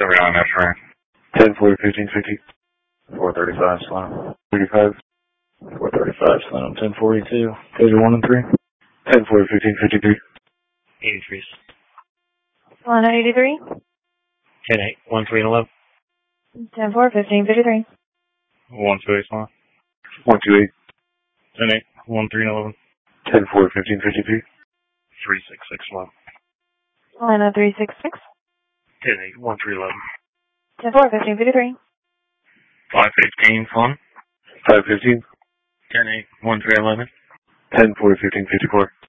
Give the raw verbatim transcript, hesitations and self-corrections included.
seventy-nine, that's right. ten four fifteen fifty. four thirty-five, Slam. thirty-five. four thirty-five, Slam. ten forty-two. Taser one and three. ten four fifteen fifty-three. eighty-three. Solana eighty-three. ten eight, one three and eleven. ten four fifteen fifty-three. one two eight, Solana. one two eight. ten eight, one three and eleven. ten four fifteen fifty-three. three six six, Solana. Solana three six six. ten eight, one three eleven. ten four fifteen fifty-three. five fifteen, Solana. five fifteen. ten eight, one three eleven. ten four fifteen fifty-four.